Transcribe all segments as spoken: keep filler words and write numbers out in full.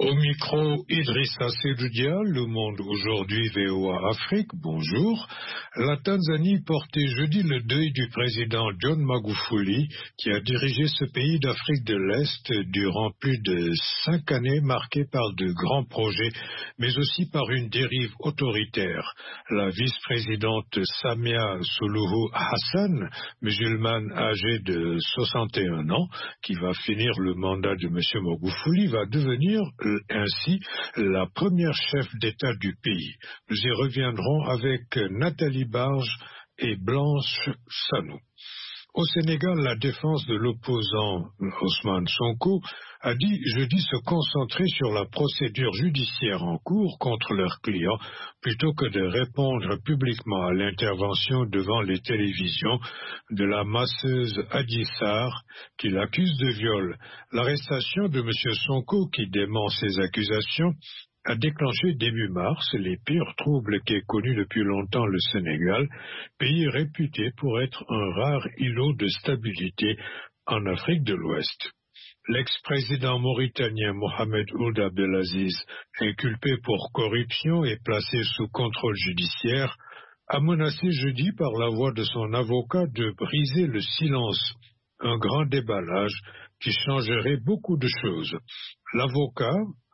Au micro, Idrissa Seloudia, Le Monde aujourd'hui, V O A Afrique, bonjour. La Tanzanie portait jeudi le deuil du président John Magufuli, qui a dirigé ce pays d'Afrique de l'Est durant plus de cinq années marquées par de grands projets, mais aussi par une dérive autoritaire. La vice-présidente Samia Suluhu Hassan, musulmane âgée de soixante et un ans, qui va finir le mandat de M. Magufuli, va devenir ainsi la première chef d'État du pays. Nous y reviendrons avec Nathalie Barge et Blanche Sanou. Au Sénégal, la défense de l'opposant Ousmane Sonko a dit jeudi se concentrer sur la procédure judiciaire en cours contre leurs clients plutôt que de répondre publiquement à l'intervention devant les télévisions de la masseuse Adji Sarr qui l'accuse de viol. L'arrestation de M. Sonko, qui dément ces accusations, a déclenché début mars les pires troubles qu'ait connus depuis longtemps le Sénégal, pays réputé pour être un rare îlot de stabilité en Afrique de l'Ouest. L'ex-président mauritanien Mohamed Ould Abdelaziz, inculpé pour corruption et placé sous contrôle judiciaire, a menacé jeudi par la voix de son avocat de briser le silence, un grand déballage qui changerait beaucoup de choses. L'avocat,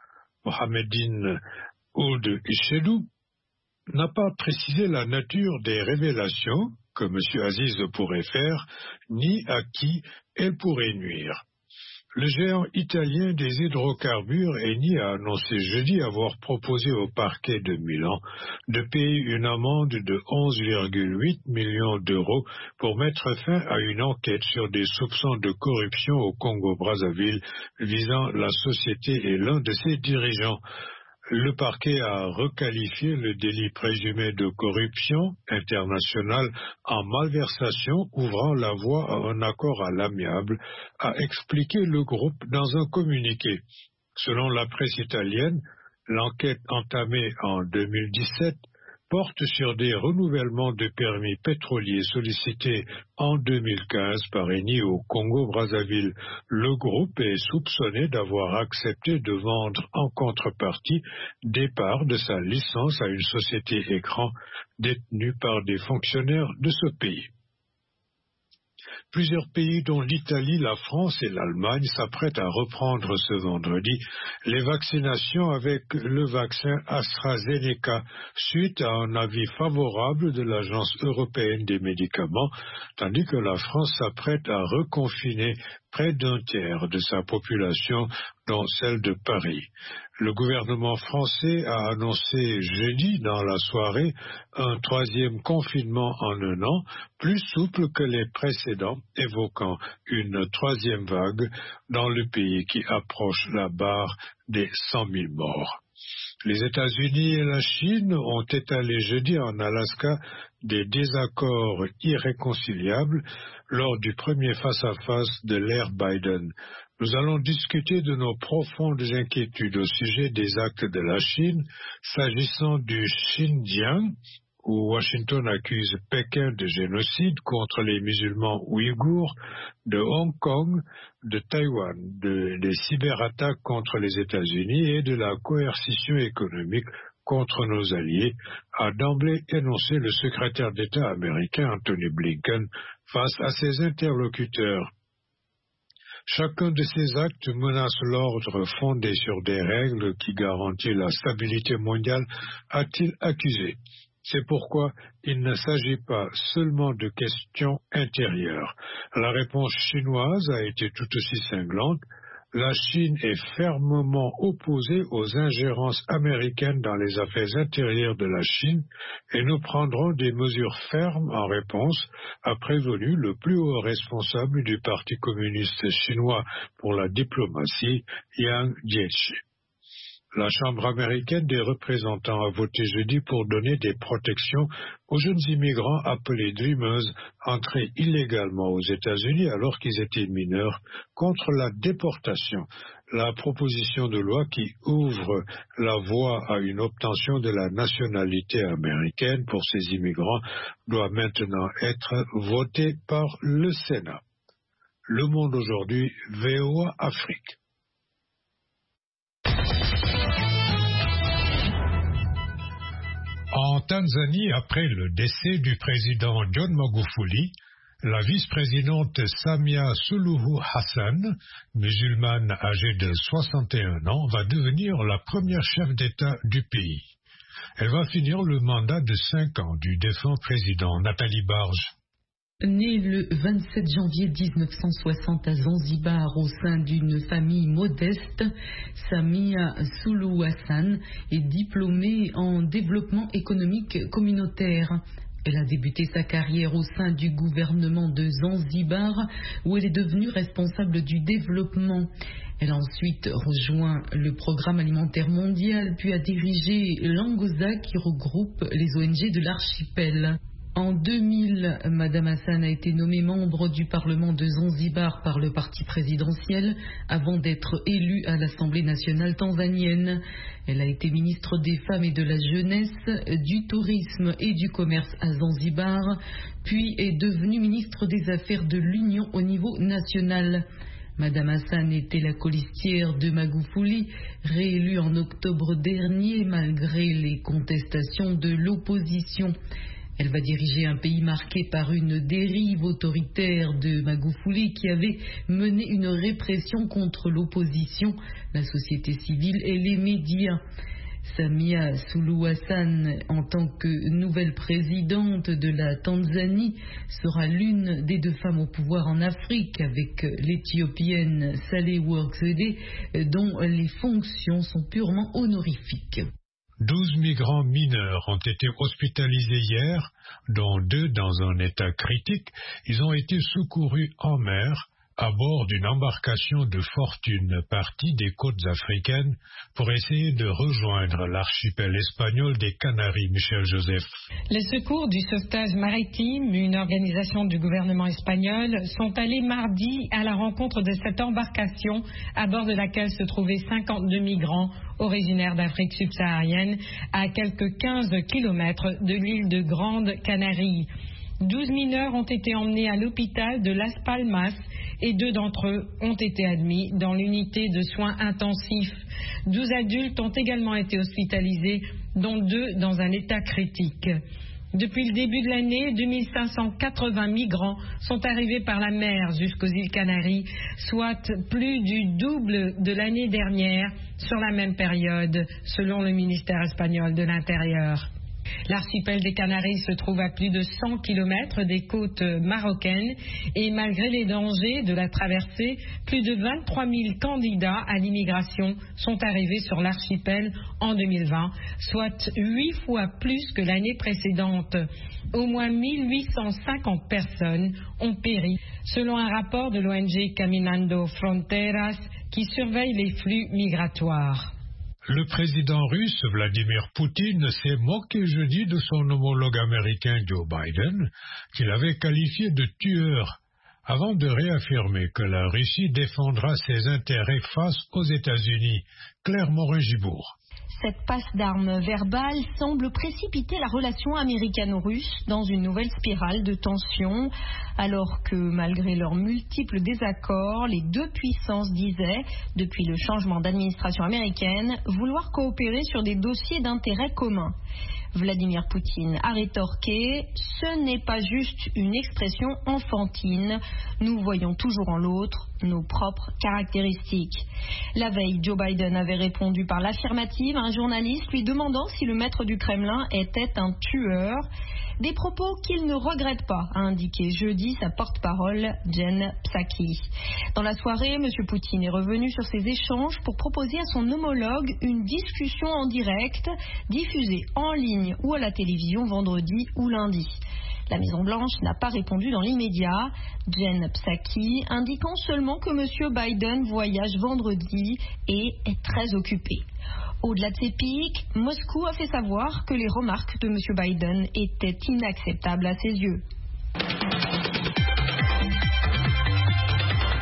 Mohamedine Ould Ichedou, n'a pas précisé la nature des révélations que M. Aziz pourrait faire, ni à qui elles pourraient nuire. Le géant italien des hydrocarbures Eni a annoncé jeudi avoir proposé au parquet de Milan de payer une amende de onze virgule huit millions d'euros pour mettre fin à une enquête sur des soupçons de corruption au Congo-Brazzaville visant la société et l'un de ses dirigeants. Le parquet a requalifié le délit présumé de corruption internationale en malversation, ouvrant la voie à un accord à l'amiable, a expliqué le groupe dans un communiqué. Selon la presse italienne, l'enquête entamée en deux mille dix-sept porte sur des renouvellements de permis pétroliers sollicités en deux mille quinze par Eni au Congo-Brazzaville. Le groupe est soupçonné d'avoir accepté de vendre en contrepartie des parts de sa licence à une société écran détenue par des fonctionnaires de ce pays. Plusieurs pays, dont l'Italie, la France et l'Allemagne, s'apprêtent à reprendre ce vendredi les vaccinations avec le vaccin AstraZeneca, suite à un avis favorable de l'Agence européenne des médicaments, tandis que la France s'apprête à reconfiner près d'un tiers de sa population, dont celle de Paris. Le gouvernement français a annoncé jeudi dans la soirée un troisième confinement en un an, plus souple que les précédents, évoquant une troisième vague dans le pays qui approche la barre des cent mille morts. Les États-Unis et la Chine ont étalé jeudi en Alaska des désaccords irréconciliables lors du premier face-à-face de l'ère Biden. Nous allons discuter de nos profondes inquiétudes au sujet des actes de la Chine, s'agissant du Xinjiang, où Washington accuse Pékin de génocide contre les musulmans ouïghours, de Hong Kong, de Taïwan, de, des cyberattaques contre les États-Unis et de la coercition économique contre nos alliés, a d'emblée énoncé le secrétaire d'État américain Anthony Blinken face à ses interlocuteurs. Chacun de ces actes menace l'ordre fondé sur des règles qui garantissent la stabilité mondiale, a-t-il accusé. C'est pourquoi il ne s'agit pas seulement de questions intérieures. La réponse chinoise a été tout aussi cinglante. La Chine est fermement opposée aux ingérences américaines dans les affaires intérieures de la Chine et nous prendrons des mesures fermes en réponse, a prévenu le plus haut responsable du Parti communiste chinois pour la diplomatie, Yang Jiechi. La Chambre américaine des représentants a voté jeudi pour donner des protections aux jeunes immigrants appelés Dreamers entrés illégalement aux États-Unis alors qu'ils étaient mineurs contre la déportation. La proposition de loi qui ouvre la voie à une obtention de la nationalité américaine pour ces immigrants doit maintenant être votée par le Sénat. Le Monde aujourd'hui, V O A Afrique. En Tanzanie, après le décès du président John Magufuli, la vice-présidente Samia Suluhu Hassan, musulmane âgée de soixante et un ans, va devenir la première chef d'État du pays. Elle va finir le mandat de cinq ans du défunt président. Nathalie Barge. Née le vingt-sept janvier mille neuf cent soixante à Zanzibar au sein d'une famille modeste, Samia Suluhu Hassan est diplômée en développement économique communautaire. Elle a débuté sa carrière au sein du gouvernement de Zanzibar où elle est devenue responsable du développement. Elle a ensuite rejoint le Programme alimentaire mondial puis a dirigé l'Angoza qui regroupe les O N G de l'archipel. En deux mille, Madame Hassan a été nommée membre du Parlement de Zanzibar par le parti présidentiel avant d'être élue à l'Assemblée nationale tanzanienne. Elle a été ministre des Femmes et de la Jeunesse, du Tourisme et du Commerce à Zanzibar, puis est devenue ministre des Affaires de l'Union au niveau national. Madame Hassan était la colistière de Magufuli, réélue en octobre dernier malgré les contestations de l'opposition. Elle va diriger un pays marqué par une dérive autoritaire de Magufuli qui avait mené une répression contre l'opposition, la société civile et les médias. Samia Suluhu Hassan, en tant que nouvelle présidente de la Tanzanie, sera l'une des deux femmes au pouvoir en Afrique avec l'Éthiopienne Saleh Work-Zewde, dont les fonctions sont purement honorifiques. Douze migrants mineurs ont été hospitalisés hier, dont deux dans un état critique. Ils ont été secourus en mer à bord d'une embarcation de fortune partie des côtes africaines pour essayer de rejoindre l'archipel espagnol des Canaries. Michel Joseph. Les secours du sauvetage maritime, une organisation du gouvernement espagnol, sont allés mardi à la rencontre de cette embarcation à bord de laquelle se trouvaient cinquante-deux migrants originaires d'Afrique subsaharienne à quelques quinze kilomètres de l'île de Grande Canarie. Douze mineurs ont été emmenés à l'hôpital de Las Palmas et deux d'entre eux ont été admis dans l'unité de soins intensifs. Douze adultes ont également été hospitalisés, dont deux dans un état critique. Depuis le début de l'année, deux mille cinq cent quatre-vingts migrants sont arrivés par la mer jusqu'aux îles Canaries, soit plus du double de l'année dernière sur la même période, selon le ministère espagnol de l'Intérieur. L'archipel des Canaries se trouve à plus de cent kilomètres des côtes marocaines et malgré les dangers de la traversée, plus de vingt-trois mille candidats à l'immigration sont arrivés sur l'archipel en deux mille vingt, soit huit fois plus que l'année précédente. Au moins mille huit cent cinquante personnes ont péri, selon un rapport de l'O N G Caminando Fronteras qui surveille les flux migratoires. Le président russe Vladimir Poutine s'est moqué jeudi de son homologue américain Joe Biden, qu'il avait qualifié de tueur, avant de réaffirmer que la Russie défendra ses intérêts face aux États-Unis. Claire Morin-Gibourg. Cette passe d'armes verbale semble précipiter la relation américano-russe dans une nouvelle spirale de tension, alors que malgré leurs multiples désaccords, les deux puissances disaient, depuis le changement d'administration américaine, vouloir coopérer sur des dossiers d'intérêt commun. Vladimir Poutine a rétorqué « Ce n'est pas juste une expression enfantine, nous voyons toujours en l'autre nos propres caractéristiques ». La veille, Joe Biden avait répondu par l'affirmative à un journaliste lui demandant si le maître du Kremlin était un tueur. Des propos qu'il ne regrette pas, a indiqué jeudi sa porte-parole Jen Psaki. Dans la soirée, M. Poutine est revenu sur ces échanges pour proposer à son homologue une discussion en direct, diffusée en ligne ou à la télévision vendredi ou lundi. La Maison-Blanche n'a pas répondu dans l'immédiat, Jen Psaki indiquant seulement que M. Biden voyage vendredi et est très occupé. Au-delà de ces pics, Moscou a fait savoir que les remarques de M. Biden étaient inacceptables à ses yeux. La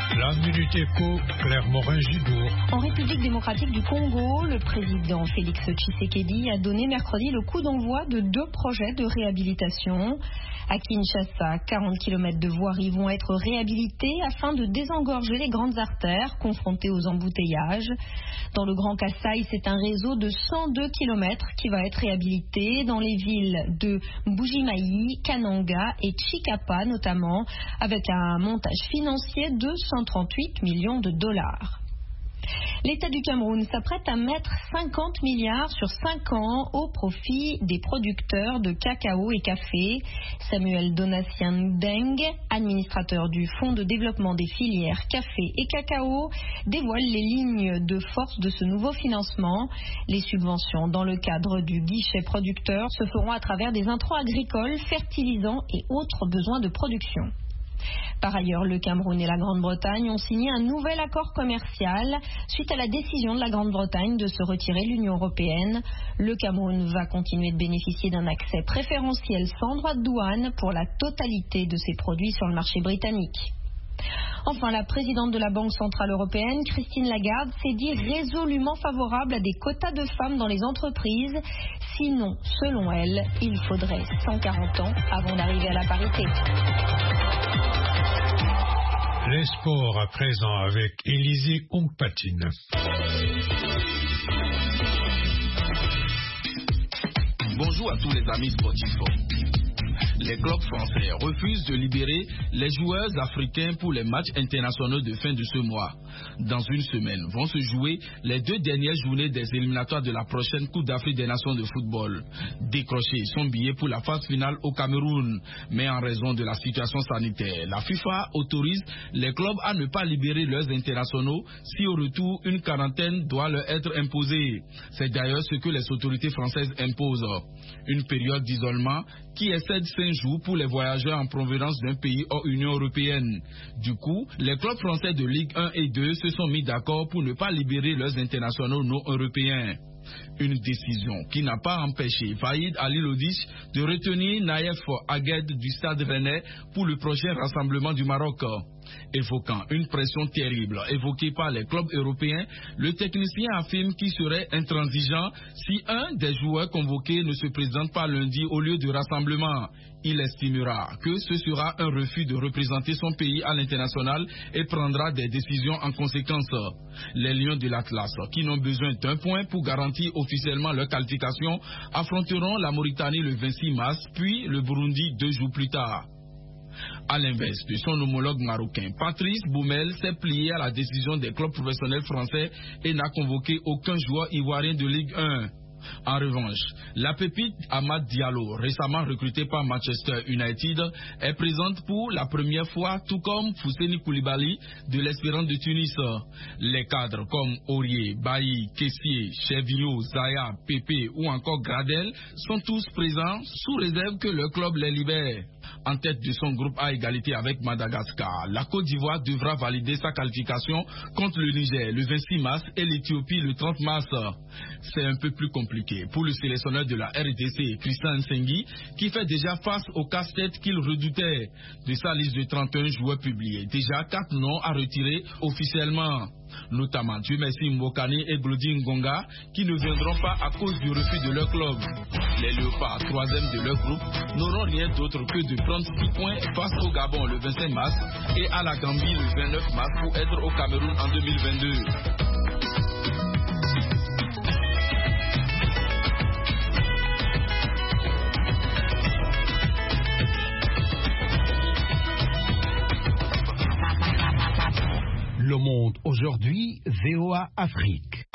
Minute Éco, Claire Morin-Gibourg. En République démocratique du Congo, le président Félix Tshisekedi a donné mercredi le coup d'envoi de deux projets de réhabilitation. À Kinshasa, quarante kilomètres de voiries vont être réhabilités afin de désengorger les grandes artères confrontées aux embouteillages. Dans le Grand Kasaï, c'est un réseau de cent deux kilomètres qui va être réhabilité dans les villes de Mbuji-Mayi, Kananga et Chikapa notamment, avec un montage financier de cent trente-huit millions de dollars. L'État du Cameroun s'apprête à mettre cinquante milliards sur cinq ans au profit des producteurs de cacao et café. Samuel Donatien Deng, administrateur du Fonds de développement des filières café et cacao, dévoile les lignes de force de ce nouveau financement. Les subventions dans le cadre du guichet producteur se feront à travers des intrants agricoles, fertilisants et autres besoins de production. Par ailleurs, le Cameroun et la Grande-Bretagne ont signé un nouvel accord commercial suite à la décision de la Grande-Bretagne de se retirer de l'Union européenne. Le Cameroun va continuer de bénéficier d'un accès préférentiel sans droit de douane pour la totalité de ses produits sur le marché britannique. Enfin, la présidente de la Banque centrale européenne, Christine Lagarde, s'est dit résolument favorable à des quotas de femmes dans les entreprises. Sinon, selon elle, il faudrait cent quarante ans avant d'arriver à la parité. Les sports à présent avec Élisée Ompatine. Bonjour à tous les amis sportifs. Les clubs français refusent de libérer les joueurs africains pour les matchs internationaux de fin de ce mois. Dans une semaine vont se jouer les deux dernières journées des éliminatoires de la prochaine Coupe d'Afrique des Nations de football. Décrocher son billet pour la phase finale au Cameroun. Mais en raison de la situation sanitaire, la FIFA autorise les clubs à ne pas libérer leurs internationaux si au retour une quarantaine doit leur être imposée. C'est d'ailleurs ce que les autorités françaises imposent. Une période d'isolement qui excède cinq jours pour les voyageurs en provenance d'un pays hors Union européenne. Du coup, les clubs français de Ligue un et deux se sont mis d'accord pour ne pas libérer leurs internationaux non européens. Une décision qui n'a pas empêché Vaïd Halilhodich de retenir Naïef Agued du Stade Rennais pour le prochain rassemblement du Maroc. Évoquant une pression terrible évoquée par les clubs européens, le technicien affirme qu'il serait intransigeant si un des joueurs convoqués ne se présente pas lundi au lieu du rassemblement. Il estimera que ce sera un refus de représenter son pays à l'international et prendra des décisions en conséquence. Les Lions de l'Atlas, qui n'ont besoin d'un point pour garantir officiellement leur qualification, affronteront la Mauritanie le vingt-six mars, puis le Burundi deux jours plus tard. À l'inverse de son homologue marocain, Patrice Boumel s'est plié à la décision des clubs professionnels français et n'a convoqué aucun joueur ivoirien de Ligue un. En revanche, la pépite Amad Diallo, récemment recruté par Manchester United, est présente pour la première fois, tout comme Fousseni Koulibaly de l'Espérance de Tunis. Les cadres comme Aurier, Bailly, Kessié, Chevinho, Zaya, Pépé ou encore Gradel sont tous présents sous réserve que le club les libère. En tête de son groupe à égalité avec Madagascar, la Côte d'Ivoire devra valider sa qualification contre le Niger le vingt-six mars et l'Éthiopie le trente mars. C'est un peu plus compliqué pour le sélectionneur de la R D C, Christian Nsengui, qui fait déjà face au casse-tête qu'il redoutait. De sa liste de trente et un joueurs publiés, déjà quatre noms à retirer officiellement. Notamment Dieu merci Mbokani et Glody Ngonga, qui ne viendront pas à cause du refus de leur club. Les Léopards, troisième de leur groupe, n'auront rien d'autre que de prendre six points face au Gabon le vingt-cinq mars et à la Gambie le vingt-neuf mars pour être au Cameroun en deux mille vingt-deux. Le Monde aujourd'hui, V O A Afrique.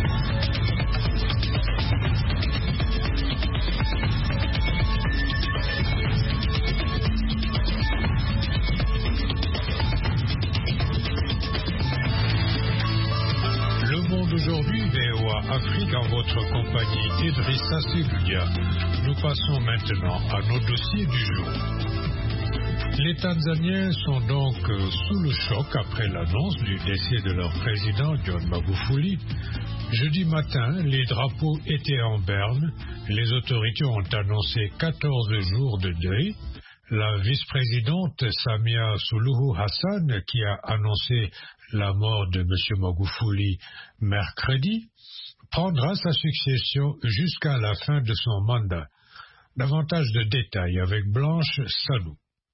Le Monde aujourd'hui, V O A Afrique, en votre compagnie Idrissa Seloudia. Nous passons maintenant à nos dossiers du jour. Les Tanzaniens sont donc sous le choc après l'annonce du décès de leur président John Magufuli. Jeudi matin, les drapeaux étaient en berne. Les autorités ont annoncé quatorze jours de deuil. La vice-présidente Samia Suluhu Hassan, qui a annoncé la mort de M. Magufuli mercredi, prendra sa succession jusqu'à la fin de son mandat. Davantage de détails avec Blanche Salou.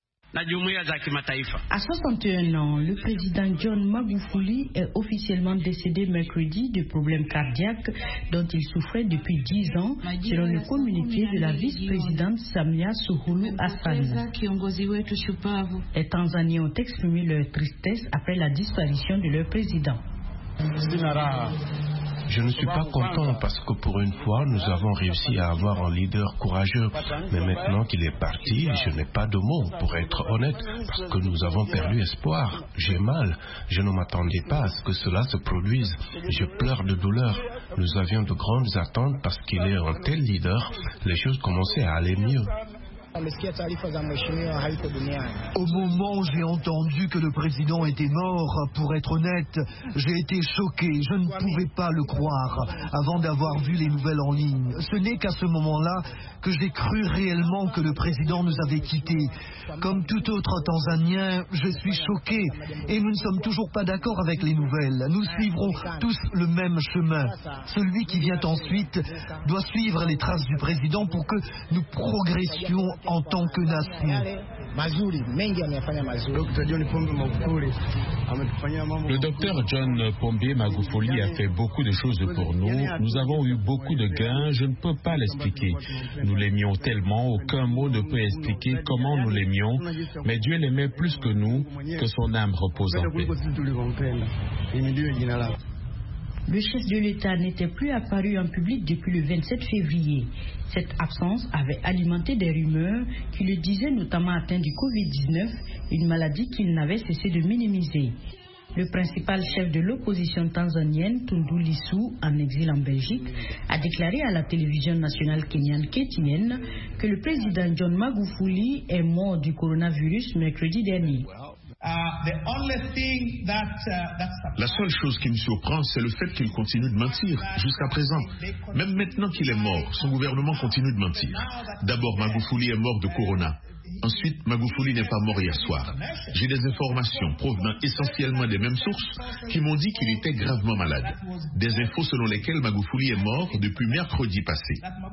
À soixante et un ans, le président John Magufuli est officiellement décédé mercredi de problèmes cardiaques dont il souffrait depuis dix ans, selon le communiqué de la vice-présidente Samia Suluhu Hassan. Les Tanzaniens ont exprimé leur tristesse après la disparition de leur président. Je ne suis pas content parce que pour une fois, nous avons réussi à avoir un leader courageux. Mais maintenant qu'il est parti, je n'ai pas de mots, pour être honnête, parce que nous avons perdu espoir. J'ai mal. Je ne m'attendais pas à ce que cela se produise. Je pleure de douleur. Nous avions de grandes attentes parce qu'il est un tel leader. Les choses commençaient à aller mieux. Au moment où j'ai entendu que le président était mort, pour être honnête, j'ai été choqué. Je ne pouvais pas le croire avant d'avoir vu les nouvelles en ligne. Ce n'est qu'à ce moment-là que j'ai cru réellement que le président nous avait quittés. Comme tout autre Tanzanien, je suis choqué et nous ne sommes toujours pas d'accord avec les nouvelles. Nous suivrons tous le même chemin. Celui qui vient ensuite doit suivre les traces du président pour que nous progressions en tant que nation. Le docteur John Pombe Magufuli a fait beaucoup de choses pour nous. Nous avons eu beaucoup de gains. Je ne peux pas l'expliquer. Nous l'aimions tellement, aucun mot ne peut expliquer comment nous l'aimions. Mais Dieu l'aimait plus que nous, que son âme repose en paix. Le chef de l'État n'était plus apparu en public depuis le vingt-sept février. Cette absence avait alimenté des rumeurs qui le disaient notamment atteint du covid dix-neuf, une maladie qu'il n'avait cessé de minimiser. Le principal chef de l'opposition tanzanienne, Tundu Lissu, en exil en Belgique, a déclaré à la télévision nationale kenyane K T N que le président John Magufuli est mort du coronavirus mercredi dernier. La seule chose qui me surprend, c'est le fait qu'il continue de mentir jusqu'à présent. Même maintenant qu'il est mort, son gouvernement continue de mentir. D'abord, Magufuli est mort de corona. Ensuite, Magufuli n'est pas mort hier soir. J'ai des informations provenant essentiellement des mêmes sources qui m'ont dit qu'il était gravement malade. Des infos selon lesquelles Magufuli est mort depuis mercredi passé.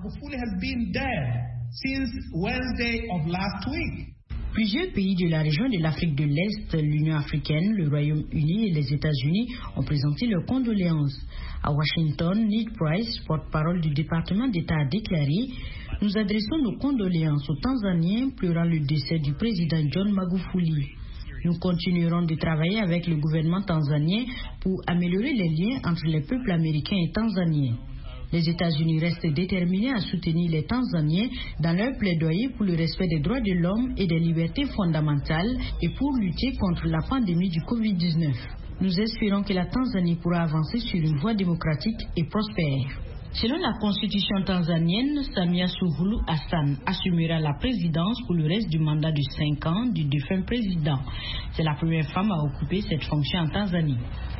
Plusieurs pays de la région de l'Afrique de l'Est, l'Union africaine, le Royaume-Uni et les États-Unis ont présenté leurs condoléances. À Washington, Ned Price, porte-parole du département d'État, a déclaré « Nous adressons nos condoléances aux Tanzaniens pleurant le décès du président John Magufuli. Nous continuerons de travailler avec le gouvernement tanzanien pour améliorer les liens entre les peuples américains et tanzaniens. Les États-Unis restent déterminés à soutenir les Tanzaniens dans leur plaidoyer pour le respect des droits de l'homme et des libertés fondamentales et pour lutter contre la pandémie du covid dix-neuf. Nous espérons que la Tanzanie pourra avancer sur une voie démocratique et prospère. Selon la constitution tanzanienne, Samia Suluhu Hassan assumera la présidence pour le reste du mandat de cinq ans du défunt président. C'est la première femme à occuper cette fonction en Tanzanie.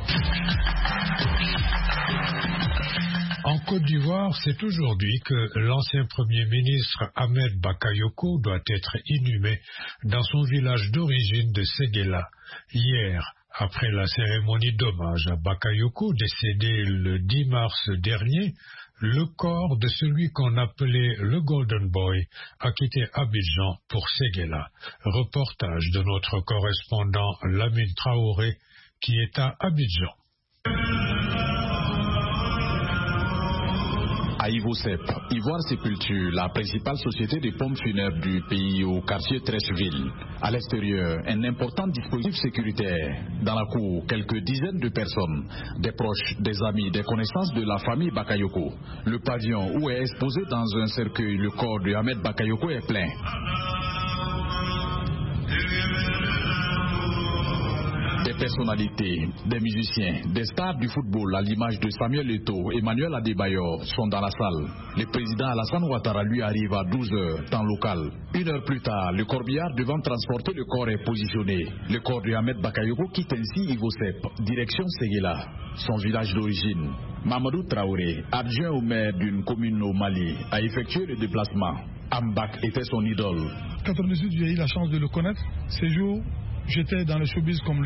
En Côte d'Ivoire, c'est aujourd'hui que l'ancien Premier ministre Ahmed Bakayoko doit être inhumé dans son village d'origine de Séguéla. Hier, après la cérémonie d'hommage à Bakayoko, décédé le dix mars dernier, le corps de celui qu'on appelait le Golden Boy a quitté Abidjan pour Séguéla. Reportage de notre correspondant Lamine Traoré qui est à Abidjan. À Ivosep, Ivoire Sépulture, la principale société de pompes funèbres du pays au quartier Trècheville. À l'extérieur, un important dispositif sécuritaire. Dans la cour, quelques dizaines de personnes, des proches, des amis, des connaissances de la famille Bakayoko. Le pavillon où est exposé dans un cercueil le corps de Ahmed Bakayoko est plein. Des personnalités, des musiciens, des stars du football à l'image de Samuel Eto'o, Emmanuel Adebayor sont dans la salle. Le président Alassane Ouattara lui arrive à douze heures, temps local. Une heure plus tard, le corbillard devant transporter le corps est positionné. Le corps de Ahmed Bakayoko quitte ainsi Ivosep, direction Séguéla, son village d'origine. Mamadou Traoré, adjoint au maire d'une commune au Mali, a effectué le déplacement. Ambak était son idole. quatre-vingt-dix-huit, j'ai eu la chance de le connaître. Ces jours, j'étais dans le showbiz comme lui.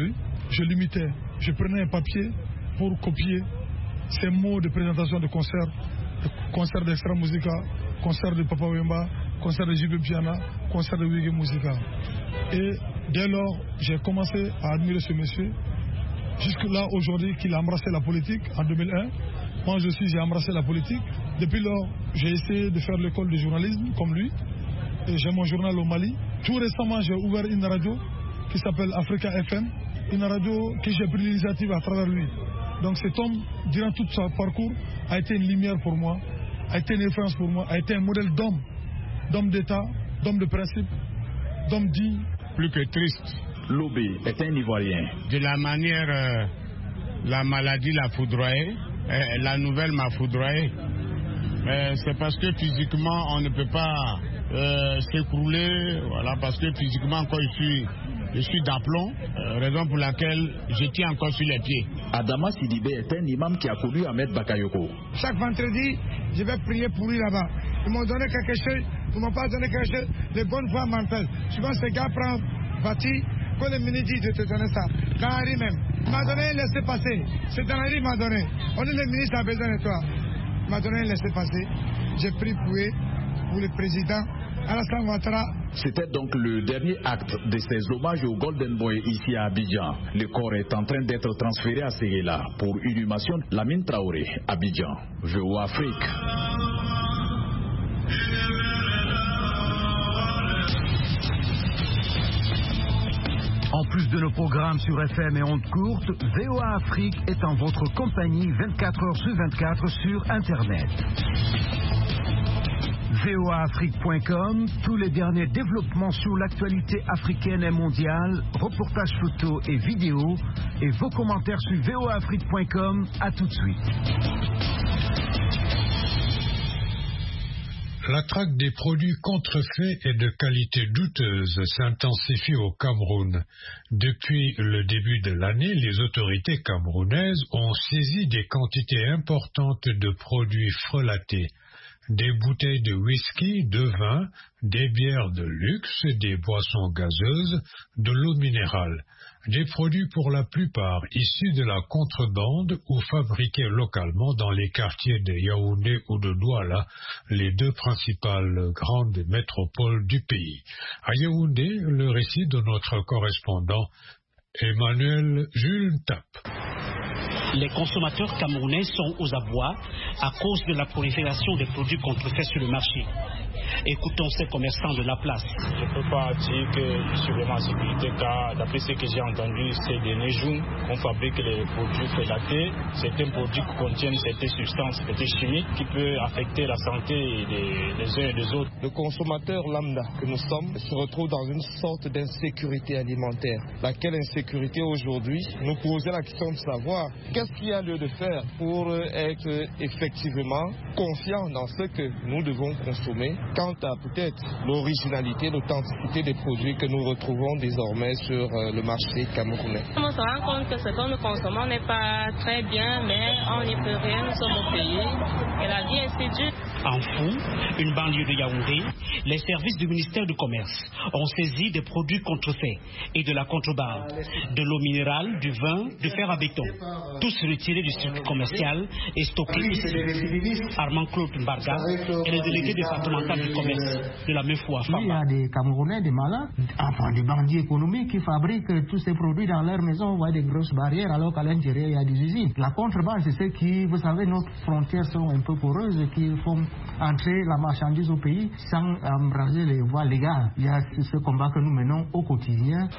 je limitais. Je prenais un papier pour copier ces mots de présentation de concert, de concert d'extra musica, concert de Papa Wemba, concert de J B Piana, concert de Wiggy Musica. Et dès lors, j'ai commencé à admirer ce monsieur. Jusque là, aujourd'hui, qu'il a embrassé la politique en deux mille un. Moi, je suis, j'ai embrassé la politique. Depuis lors, j'ai essayé de faire l'école de journalisme comme lui. Et j'ai mon journal au Mali. Tout récemment, j'ai ouvert une radio qui s'appelle Africa F M. Une radio que j'ai pris l'initiative à travers lui. Donc cet homme, durant tout son parcours, a été une lumière pour moi, a été une référence pour moi, a été un modèle d'homme, d'homme d'État, d'homme de principe, d'homme digne. Plus que triste. Lobé est un Ivoirien. De la manière, euh, la maladie l'a foudroyé, euh, la nouvelle m'a foudroyé. Euh, c'est parce que physiquement, on ne peut pas euh, s'écrouler, voilà, parce que physiquement, quand je suis, je suis d'aplomb, euh, raison pour laquelle je tiens encore sur les pieds. Adama Sidibé est un imam qui a connu Ahmed Bakayoko. Chaque vendredi, je vais prier pour lui là-bas. Ils m'ont donné quelque chose, ils ne m'ont pas donné quelque chose, les bonnes voix m'appellent. Souvent, ce gars prend bâti. Quand le ministre dit de te donner ça, dans la rue même, il m'a donné un laissez-passer. C'est dans la rue, il m'a donné. On dit le ministre a besoin de toi. Il m'a donné un laissez-passer. J'ai pris pour, pour le président Alassane Ouattara. C'était donc le dernier acte de ces hommages au Golden Boy ici à Abidjan. Le corps est en train d'être transféré à Séguéla pour inhumation. Lamine Traoré, Abidjan, V O A Afrique. En plus de nos programmes sur F M et ondes courtes, V O A Afrique est en votre compagnie vingt-quatre heures sur vingt-quatre sur Internet. V O A Afrique point com, tous les derniers développements sur l'actualité africaine et mondiale, reportages photos et vidéos, et vos commentaires sur V O A Afrique point com. À tout de suite. La traque des produits contrefaits et de qualité douteuse s'intensifie au Cameroun. Depuis le début de l'année, les autorités camerounaises ont saisi des quantités importantes de produits frelatés. Des bouteilles de whisky, de vin, des bières de luxe, des boissons gazeuses, de l'eau minérale. Des produits pour la plupart issus de la contrebande ou fabriqués localement dans les quartiers de Yaoundé ou de Douala, les deux principales grandes métropoles du pays. À Yaoundé, le récit de notre correspondant Emmanuel Jules Tap. Les consommateurs camerounais sont aux abois à cause de la prolifération des produits contrefaits sur le marché. Écoutons ces commerçants de la place. Je ne peux pas dire que je suis vraiment en sécurité car d'après ce que j'ai entendu ces derniers jours, on fabrique les produits frelatés. Certains produits contiennent certaines substances, certaines chimiques qui peuvent affecter la santé des, des uns et des autres. Le consommateur lambda que nous sommes se retrouve dans une sorte d'insécurité alimentaire. Laquelle insécurité aujourd'hui nous posait la question de savoir qu'est-ce qu'il y a lieu de faire pour être effectivement confiant dans ce que nous devons consommer quant à peut-être l'originalité, l'authenticité des produits que nous retrouvons désormais sur le marché camerounais. On se rend compte que ce que nous consommons n'est pas très bien, mais on n'y peut rien, nous sommes au pays et la vie est si dure. En Fou, une banlieue de Yaoundé, les services du ministère du Commerce ont saisi des produits contrefaits et de la contrebande, de l'eau minérale, du vin, du fer à béton, tous retirés du circuit commercial et stockés ici. Armand Claude Mbarga est le délégué départemental du commerce de la Mefou à Famba. Il y a des Camerounais, des malins, enfin des bandits économiques qui fabriquent tous ces produits dans leur maison. On voit des grosses barrières alors qu'à l'intérieur il y a des usines. La contrebande, c'est ce qui, vous savez, nos frontières sont un peu poreuses et qui font entrer la marchandise au pays sans embraser les voies légales. Il y a ce combat que nous menons au quotidien.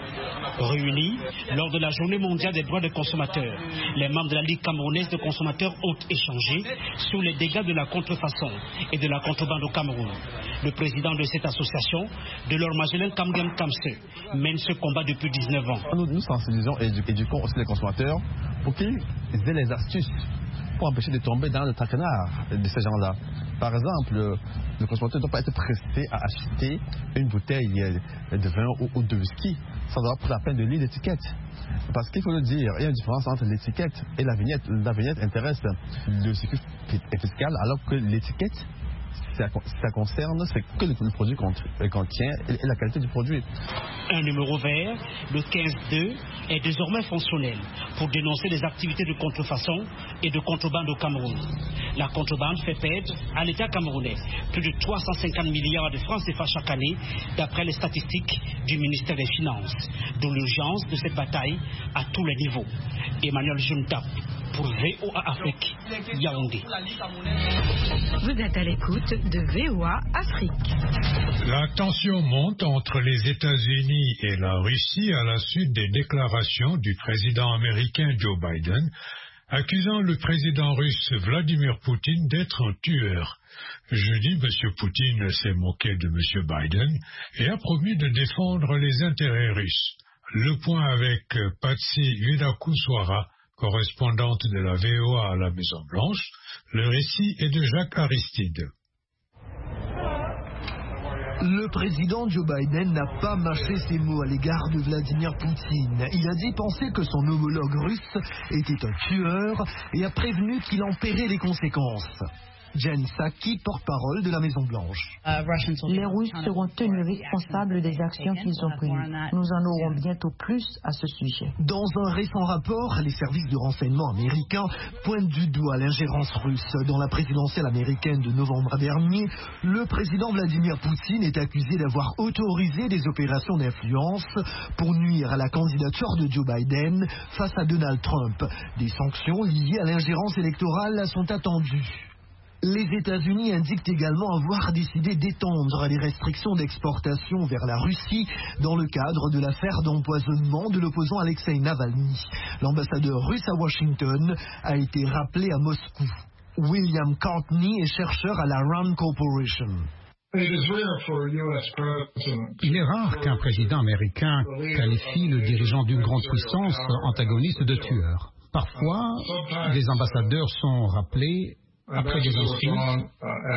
Réunis lors de la journée mondiale des droits des consommateurs, les membres de la Ligue camerounaise de consommateurs ont échangé sur les dégâts de la contrefaçon et de la contrebande au Cameroun. Le président de cette association, Delors Magellan Kamgen Kamse, mène ce combat depuis dix-neuf ans. Nous, nous sensibilisons et éduquons aussi les consommateurs pour qu'ils aient les astuces pour empêcher de tomber dans le traquenard de ces gens-là. Par exemple, le consommateur ne doit pas être pressé à acheter une bouteille de vin ou de whisky sans avoir pris la peine de lire l'étiquette. Parce qu'il faut le dire, il y a une différence entre l'étiquette et la vignette. La vignette intéresse le circuit fiscal alors que l'étiquette, ça, ça concerne ce que le, le produit contient et, et la qualité du produit. Un numéro vert, le quinze deux, est désormais fonctionnel pour dénoncer les activités de contrefaçon et de contrebande au Cameroun. La contrebande fait perdre à l'État camerounais plus de trois cent cinquante milliards de francs C F A chaque année, d'après les statistiques du ministère des Finances. D'où l'urgence de cette bataille à tous les niveaux. Emmanuel Juntap pour V O A Afrique, Yaoundé. Vous êtes à l'écoute de V O A Afrique. La tension monte entre les États-Unis et la Russie à la suite des déclarations du président américain Joe Biden, accusant le président russe Vladimir Poutine d'être un tueur. Jeudi, M. Poutine s'est moqué de M. Biden et a promis de défendre les intérêts russes. Le point avec Patsy Widakuswara, correspondante de la V O A à la Maison-Blanche. Le récit est de Jacques Aristide. Le président Joe Biden n'a pas mâché ses mots à l'égard de Vladimir Poutine. Il a dit penser que son homologue russe était un tueur et a prévenu qu'il en paierait les conséquences. Jen Psaki, porte-parole de la Maison-Blanche. Les Russes seront tenus responsables des actions qu'ils ont prises. Nous en aurons bientôt plus à ce sujet. Dans un récent rapport, les services de renseignement américains pointent du doigt l'ingérence russe. Dans la présidentielle américaine de novembre dernier, le président Vladimir Poutine est accusé d'avoir autorisé des opérations d'influence pour nuire à la candidature de Joe Biden face à Donald Trump. Des sanctions liées à l'ingérence électorale sont attendues. Les États-Unis indiquent également avoir décidé d'étendre les restrictions d'exportation vers la Russie dans le cadre de l'affaire d'empoisonnement de l'opposant Alexei Navalny. L'ambassadeur russe à Washington a été rappelé à Moscou. William Courtney est chercheur à la Rand Corporation. Il est rare qu'un président américain qualifie le dirigeant d'une grande puissance antagoniste de tueur. Parfois, des ambassadeurs sont rappelés après des insultes.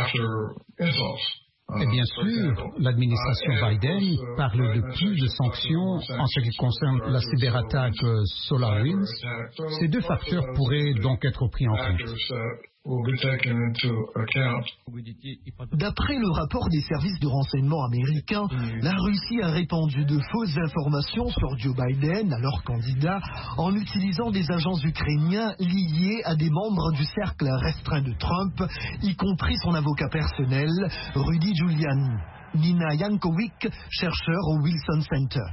Et bien sûr, l'administration Biden parle de plus de sanctions en ce qui concerne la cyberattaque SolarWinds. Ces deux facteurs pourraient donc être pris en compte. D'après le rapport des services de renseignement américains, la Russie a répandu de fausses informations sur Joe Biden, alors candidat, en utilisant des agents ukrainiens liés à des membres du cercle restreint de Trump, y compris son avocat personnel, Rudy Giuliani. Nina Yankovic, chercheur au Wilson Center.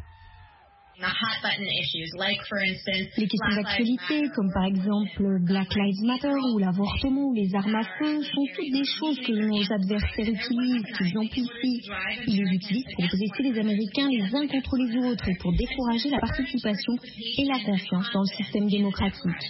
Les questions d'actualité, comme par exemple Black Lives Matter ou l'avortement ou les armes à feu, sont toutes des choses que nos adversaires utilisent, qu'ils amplifient. Ils les utilisent pour dresser les Américains les uns contre les autres et pour décourager la participation et la confiance dans le système démocratique.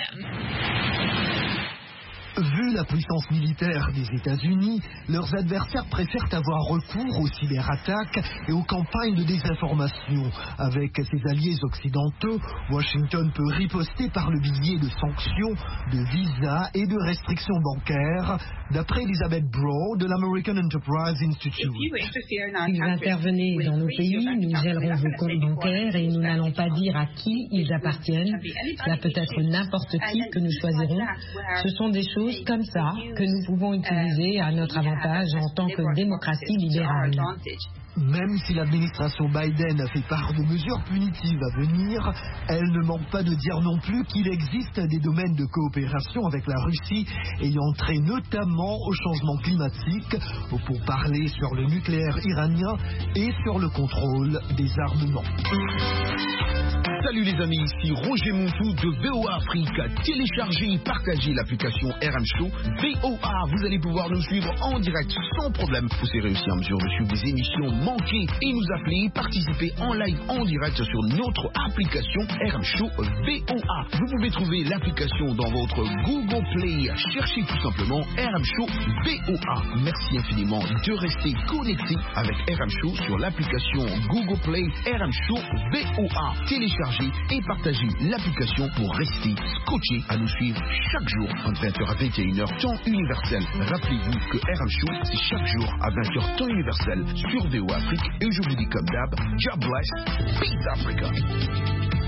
Vu la puissance militaire des États-Unis, leurs adversaires préfèrent avoir recours aux cyberattaques et aux campagnes de désinformation. Avec ses alliés occidentaux, Washington peut riposter par le biais de sanctions, de visas et de restrictions bancaires, d'après Elizabeth Broad de l'American Enterprise Institute. Si vous intervenez dans nos pays, nous gèlerons vos comptes bancaires et nous n'allons pas dire à qui ils appartiennent. Cela peut être n'importe qui que nous choisirons. Ce sont des choses comme ça que nous pouvons utiliser à notre avantage en tant que démocratie libérale. Même si l'administration Biden a fait part de mesures punitives à venir, elle ne manque pas de dire non plus qu'il existe des domaines de coopération avec la Russie ayant trait notamment au changement climatique, pour parler sur le nucléaire iranien et sur le contrôle des armements. Salut les amis, ici Roger Montou de V O A Afrique. Téléchargez et partagez l'application R M Show V O A. Vous allez pouvoir nous suivre en direct sans problème. Vous serez aussi en mesure de suivre des émissions manquées et nous appeler, participer en live en direct sur notre application R M Show V O A. Vous pouvez trouver l'application dans votre Google Play. Cherchez tout simplement R M Show V O A. Merci infiniment de rester connecté avec R M Show sur l'application Google Play R M Show V O A. Téléchargez et partagez l'application pour rester scotché à nous suivre chaque jour entre vingt heures à vingt et une heures temps universel. Rappelez-vous que R M Show c'est chaque jour à vingt heures temps universel sur V O A Afrique et je vous dis comme d'hab, God bless, peace Africa.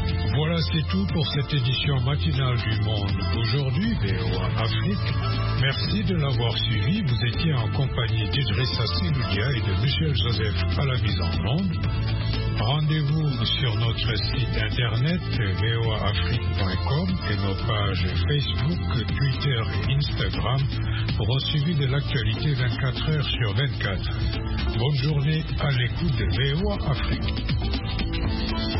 Voilà, c'est tout pour cette édition matinale du Monde aujourd'hui, V O A Afrique. Merci de l'avoir suivi. Vous étiez en compagnie d'Idrissa Seloudia et de Michel Joseph à la mise en onde. Rendez-vous sur notre site internet v o a afrique point com et nos pages Facebook, Twitter et Instagram pour un suivi de l'actualité vingt-quatre heures sur vingt-quatre. Bonne journée à l'écoute de V O A Afrique.